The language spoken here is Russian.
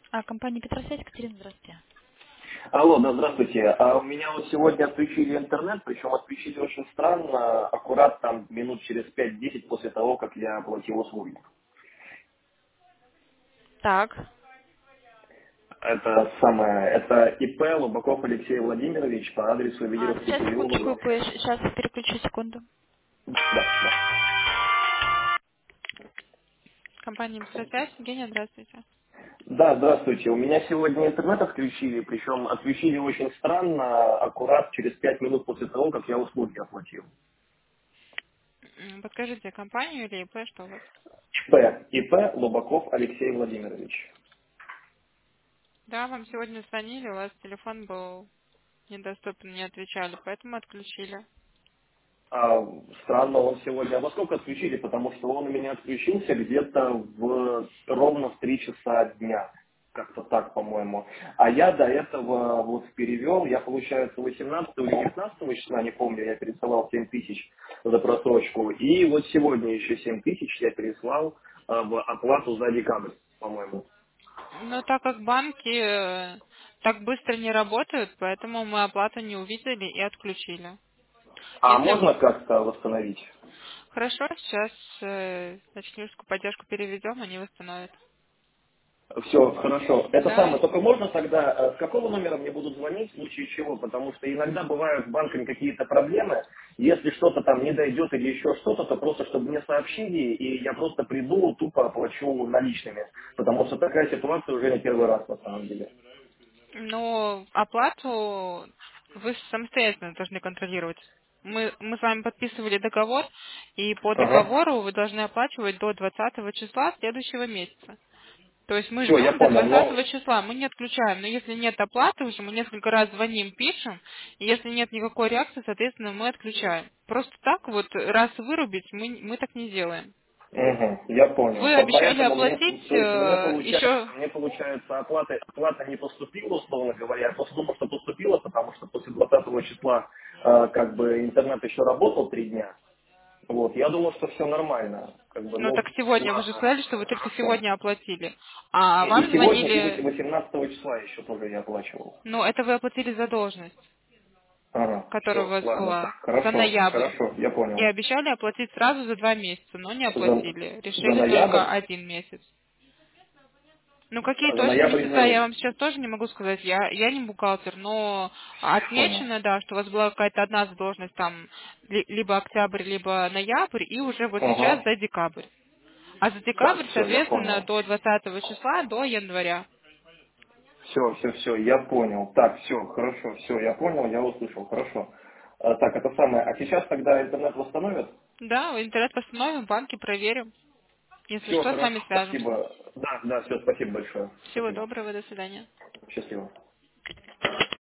Компания Петросвязь, Екатерина, здравствуйте. Алло, да, здравствуйте. У меня вот сегодня отключили интернет, причем отключили очень странно, аккурат там минут через 5-10 после того, как я оплатил услуги. Так. Это ИП Лубаков Алексей Владимирович по адресу Ведеровский Сейчас, переулок, секундочку, 26. сейчас переключу секунду. Да, да. Компания Петросвязь, Евгения, здравствуйте. Да, здравствуйте. У меня сегодня интернет отключили, причем отключили очень странно, аккурат через 5 минут после того, как я услуги оплатил. Подскажите, компанию или ИП, что у вас? ИП Лубаков Алексей Владимирович. Да, вам сегодня звонили, у вас телефон был недоступен, не отвечали, поэтому отключили. Странно, он сегодня. А во сколько отключили? Потому что он у меня отключился где-то ровно в 3 часа дня. Как-то так, по-моему. А я до этого вот перевел, я, получается, 18 или 19 числа, не помню, я пересылал 7 тысяч за просрочку. И вот сегодня еще 7 тысяч я переслал в оплату за декабрь, по-моему. Но так как банки так быстро не работают, поэтому мы оплату не увидели и отключили. А Если можно как-то восстановить? хорошо, сейчас техническую поддержку переведем, они восстановят. Все, хорошо. Это Да, самое, только можно тогда, с какого номера мне будут звонить, в случае чего? Потому что иногда бывают с банками какие-то проблемы, если что-то там не дойдет или еще что-то, то просто чтобы мне сообщили, и я просто приду, тупо оплачу наличными. Потому что такая ситуация уже не первый раз на самом деле. но оплату вы самостоятельно должны контролировать. Мы с вами подписывали договор, и по Ага. договору вы должны оплачивать до 20 числа следующего месяца. То есть мы Все, я ждем до понял, 20 но числа, мы не отключаем. Но если нет оплаты уже, мы несколько раз звоним, пишем, и если нет никакой реакции, соответственно, мы отключаем. Просто так вот раз вырубить мы так не делаем. Я понял. Вы обещали Поэтому оплатить то есть еще. мне получается оплата не поступила, условно говоря. Я просто думал, что поступила, потому что после 20 числа как бы интернет еще работал 3 дня. Вот, я думал, что все нормально. Как бы, Ну ну, так сегодня, вы же ладно, сказали, что вы только хорошо. сегодня оплатили. А И вам сегодня, и звонили, 18 числа еще тоже я оплачивал. ну это вы оплатили задолженность, Ага, которая у все, вас ладно, была так, за хорошо, ноябрь. хорошо, я И понял. обещали оплатить сразу за 2 месяца, но не За, оплатили. за Решили только ноябрь, 1 месяц. Ну, какие за точно ноябрь месяца, я не вам сейчас тоже не могу сказать. Я не бухгалтер, но понял. отмечено, да, что у вас была какая-то одна задолженность там либо октябрь, либо ноябрь, и уже вот сейчас Ага. за декабрь. А за Так, декабрь, все, я соответственно, понял. до 20 числа, до января. Все, я понял. Так, все, хорошо, все, я понял, я услышал, хорошо. Так, это самое. А сейчас тогда интернет восстановят? Да, интернет восстановим, банки проверим. Если Все, что, с хорошо, вами свяжемся. спасибо. Да, все, спасибо большое. Всего Спасибо. доброго, до свидания. Счастливо.